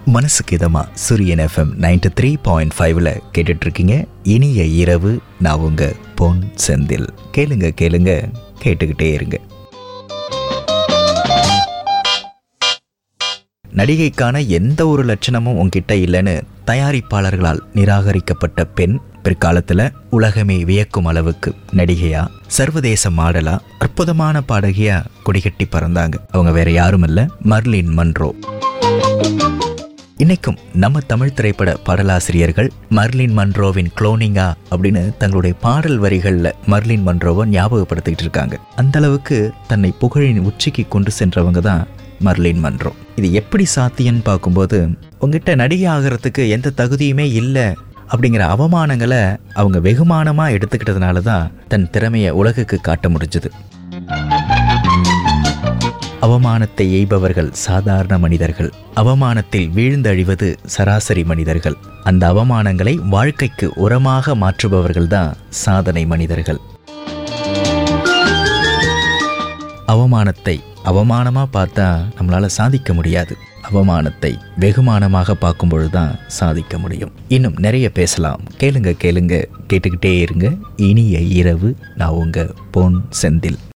மனசுக்கு இதமா சூரியன் FM 93.5 கேட்டுட்டு இருக்கீங்க. இனிய இரவு, நான் உங்க பொன் செந்தில். கேளுங்க கேளுங்க, கேட்டுக்கிட்டே இருங்க. நடிகைக்கான எந்த ஒரு லட்சணமும் உங்ககிட்ட இல்லைன்னு தயாரிப்பாளர்களால் நிராகரிக்கப்பட்ட பெண் பிற்காலத்துல உலகமே வியக்கும் அளவுக்கு நடிகையா, சர்வதேச மாடலா, அற்புதமான பாடகியா கொடிகட்டி பறந்தாங்க. அவங்க வேற யாரும் இல்ல, மர்லின் மன்றோ. இன்னைக்கும் நம்ம தமிழ் திரைப்பட பாடலாசிரியர்கள் மர்லின் மன்ரோவின் குளோனிங்கா அப்படின்னு தங்களுடைய பாடல் வரிகள்ல மர்லின் மன்ரோவை ஞாபகப்படுத்திக்கிட்டு இருக்காங்க. அந்த அளவுக்கு தன்னை புகழின் உச்சிக்கு கொண்டு சென்றவங்க தான் மர்லின் மன்றோ. இது எப்படி சாத்தியம்னு பார்க்கும்போது, உங்ககிட்ட நடிகை ஆகிறதுக்கு எந்த தகுதியுமே இல்லை அப்படிங்கிற அவமானங்களை அவங்க வெகுமானமா எடுத்துக்கிட்டதுனால தான் தன் திறமையை உலகுக்கு காட்ட முடிஞ்சது. அவமானத்தை எய்பவர்கள் சாதாரண மனிதர்கள், அவமானத்தில் வீழ்ந்தழிவது சராசரி மனிதர்கள். அந்த அவமானங்களை வாழ்க்கைக்கு உரமாக மாற்றுபவர்கள் தான் சாதனை மனிதர்கள். அவமானத்தை அவமானமா பார்த்தா நம்மளால சாதிக்க முடியாது. அவமானத்தை வெகுமானமாக பார்க்கும் பொழுதுதான் சாதிக்க முடியும். இன்னும் நிறைய பேசலாம். கேளுங்க கேளுங்க, கேட்டுக்கிட்டே இருங்க. இனிய இரவு, நான் உங்க பொன் செந்தில்.